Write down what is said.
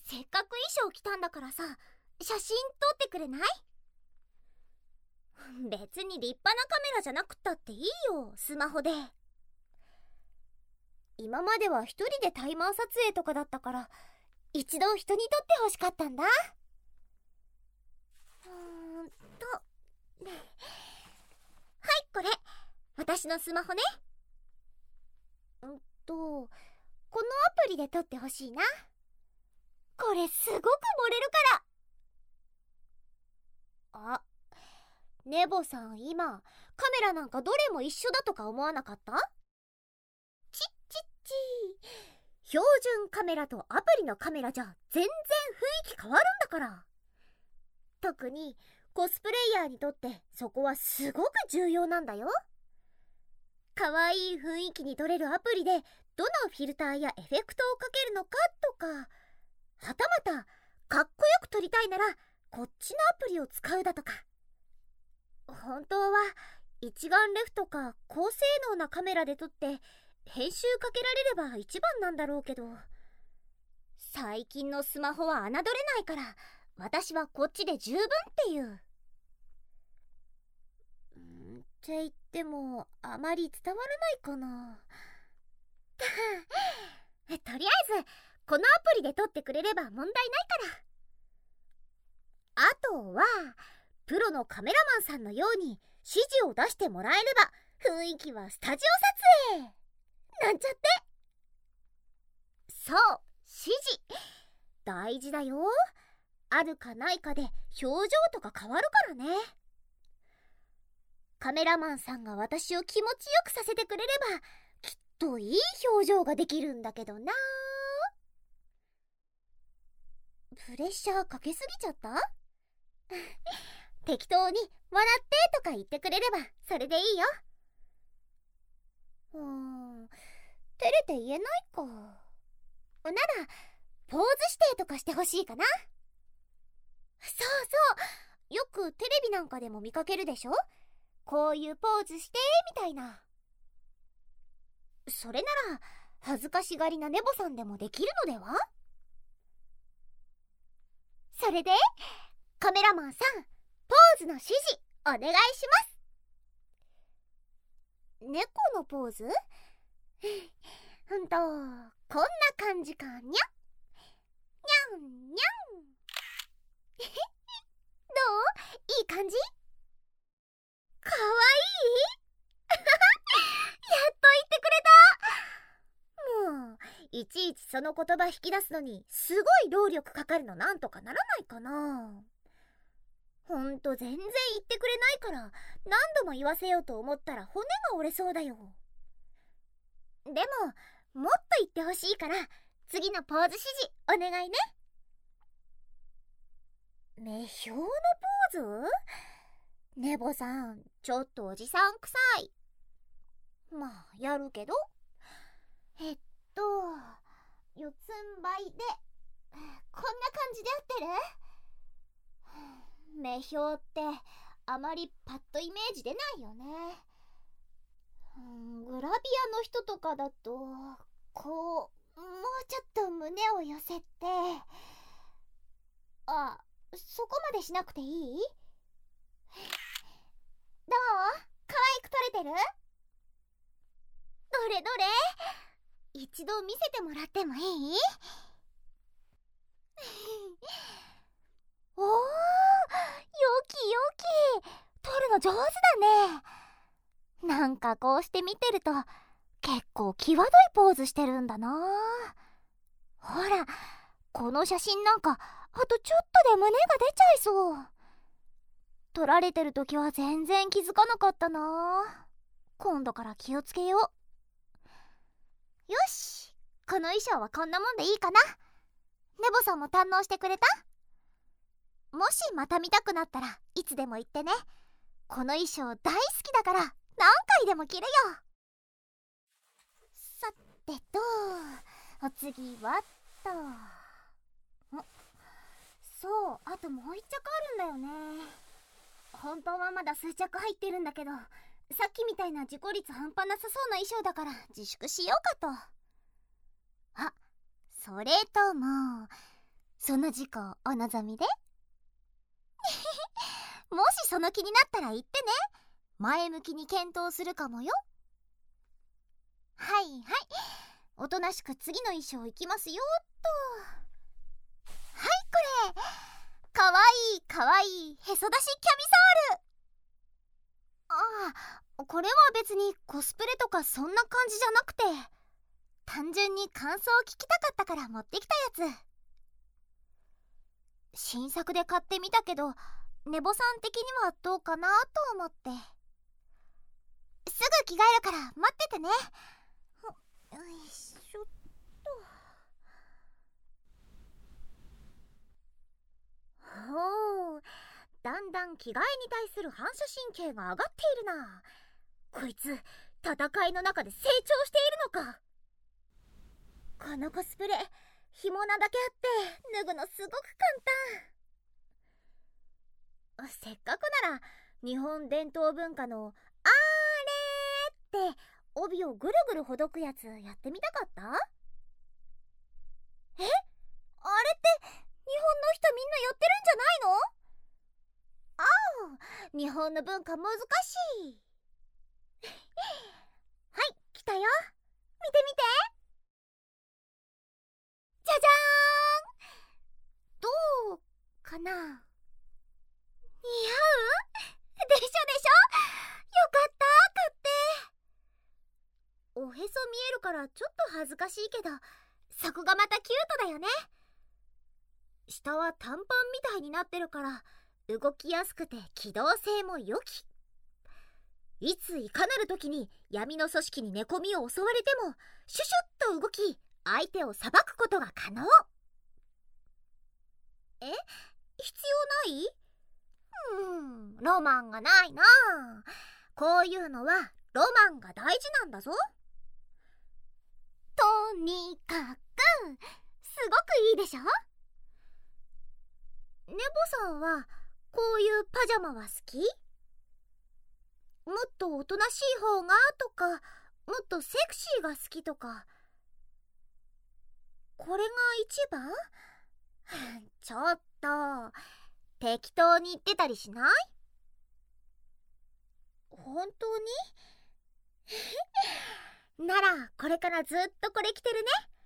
せっかく衣装着たんだからさ、写真撮ってくれない？別に立派なカメラじゃなくったっていいよ、スマホで。今までは一人でタイマー撮影とかだったから、一度人に撮ってほしかったんだ。はい、これ私のスマホね。このアプリで撮ってほしいな。これすごく盛れるから。あ、ネボさん今カメラなんかどれも一緒だとか思わなかった？ちっちっち、標準カメラとアプリのカメラじゃ全然雰囲気変わるんだから。特にコスプレイヤーにとってそこはすごく重要なんだよ。可愛い雰囲気に撮れるアプリでどのフィルターやエフェクトをかけるのかとか、はたまたかっこよく撮りたいならこっちのアプリを使うだとか。本当は一眼レフとか高性能なカメラで撮って編集かけられれば一番なんだろうけど、最近のスマホは侮れないから、私はこっちで十分っていう。って言ってもあまり伝わらないかな。とりあえずこのアプリで撮ってくれれば問題ないから。あとはプロのカメラマンさんのように指示を出してもらえれば、雰囲気はスタジオ撮影なんちゃって。そう、指示大事だよ。あるかないかで表情とか変わるからね。カメラマンさんが私を気持ちよくさせてくれれば、きっといい表情ができるんだけどな。プレッシャーかけすぎちゃった？適当に笑ってとか言ってくれればそれでいいよ。照れて言えないか。ならポーズ指定とかしてほしいかな。そうそう、よくテレビなんかでも見かけるでしょ、こういうポーズしてみたいな。それなら恥ずかしがりなネボさんでもできるのでは？それでカメラマンさん、ポーズの指示お願いします。猫のポーズ？こんな感じかにゃ。にゃんにゃん。どう？いい感じ？かわいい？やっと言ってくれた。もういちいちその言葉引き出すのにすごい労力かかるの、なんとかならないかな。ほんと全然言ってくれないから、何度も言わせようと思ったら骨が折れそうだよ。でももっと言ってほしいから、次のポーズ指示お願いね。目標のポーズ？ネボさんちょっとおじさん臭い。まあやるけど、四つん這いでこんな感じで合ってる？目標ってあまりパッとイメージ出ないよね。グラビアの人とかだとこう、もうちょっと胸を寄せて、あ、そこまでしなくていい？どう？可愛く撮れてる？どれどれ？一度見せてもらってもいい？おー、よきよき、撮るの上手だね。なんかこうして見てると結構際どいポーズしてるんだな。ほら、この写真なんかあとちょっとで胸が出ちゃいそう。撮られてる時は全然気づかなかったな。今度から気をつけよう。よし、この衣装はこんなもんでいいかな。ネボさんも堪能してくれた？もしまた見たくなったらいつでも言ってね。この衣装大好きだから何回でも着るよ。さてと、お次はそう、あともう一着あるんだよね。本当はまだ数着入ってるんだけど、さっきみたいな事故率半端なさそうな衣装だから自粛しようかと。あ、それともその事故お望みでもしその気になったら言ってね。前向きに検討するかもよ。はいはい、おとなしく次の衣装いきますよっと。はい、これかわいいかわいいへそ出しキャミソール。これは別にコスプレとかそんな感じじゃなくて、単純に感想を聞きたかったから持ってきたやつ。新作で買ってみたけど、ネボさん的にはどうかなと思って。すぐ着替えるから待っててね。よいしょっと。ほう、だんだん着替えに対する反射神経が上がっているな。こいつ戦いの中で成長しているのか。このコスプレ紐なだけあって脱ぐのすごく簡単。せっかくなら日本伝統文化のあれって帯をぐるぐるほどくやつやってみたかった？あれって日本の人みんなやってるんじゃないの？ああ、日本の文化難しい。はい、来たよ。見て見て。じゃじゃーん。どうかな？似合う？でしょでしょ。よかった、買って。おへそ見えるからちょっと恥ずかしいけど、そこがまたキュートだよね。下は短パンみたいになってるから動きやすくて機動性も良き。いついかなる時に闇の組織に寝込みを襲われてもシュシュッと動き相手を裁くことが可能。必要ない？ロマンがないな。こういうのはロマンが大事なんだぞ。とにかくすごくいいでしょ。ネボさんはこういうパジャマは好き？もっとおとなしい方がとか、もっとセクシーが好きとか。これが一番？ちょっと適当に言ってたりしない？本当に？ならこれからずっとこれ着てるね。